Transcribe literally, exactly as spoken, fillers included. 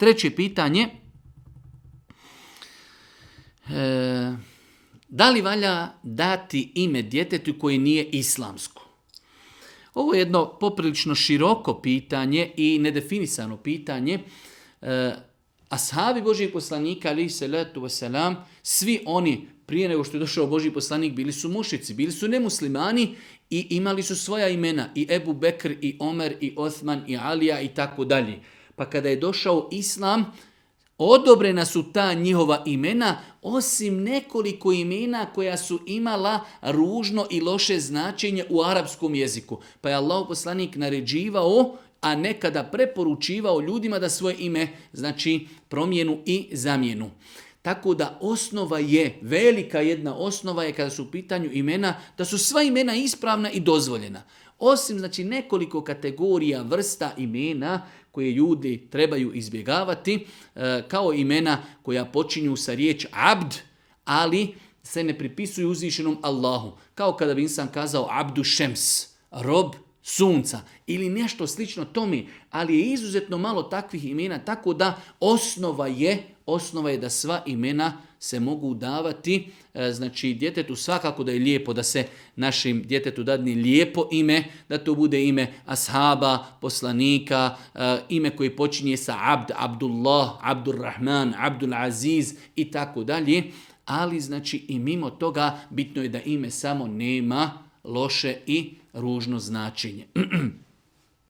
Treće pitanje. E, da li valja dati ime djetetu koje nije islamsko? Ovo je jedno poprilično široko pitanje i nedefinisano pitanje. E, ashabi Božijeg poslanika, alejhi salatu vesselam, svi oni prije nego što je došao Božji poslanik bili su mušici, bili su nemuslimani i imali su svoja imena. I Ebu Bekr, i Omer, i Osman, i Alija i tako dalje. Pa kada je došao Islam, odobrena su ta njihova imena, osim nekoliko imena koja su imala ružno i loše značenje u arapskom jeziku. Pa je Allahov poslanik naređivao, a nekada preporučivao ljudima da svoje ime, znači, promijenu i zamjenu. Tako da osnova je, velika jedna osnova je kada su u pitanju imena, da su sva imena ispravna i dozvoljena. Osim, znači, nekoliko kategorija, vrsta imena koje ljudi trebaju izbjegavati, kao imena koja počinju sa riječ abd, ali se ne pripisuju uzvišenom Allahu. Kao kada bi insan kazao abdu šems, rob sunca ili nešto slično tome, ali je izuzetno malo takvih imena, tako da osnova je, osnova je da sva imena se mogu davati, znači djetetu svakako da je lijepo da se našim djetetu dadne lijepo ime, da to bude ime ashaba, poslanika, ime koje počinje sa abd, Abdullah, Abdurrahman, Abdul Aziz i tako dalje, ali znači i mimo toga bitno je da ime samo nema loše i ružno značenje.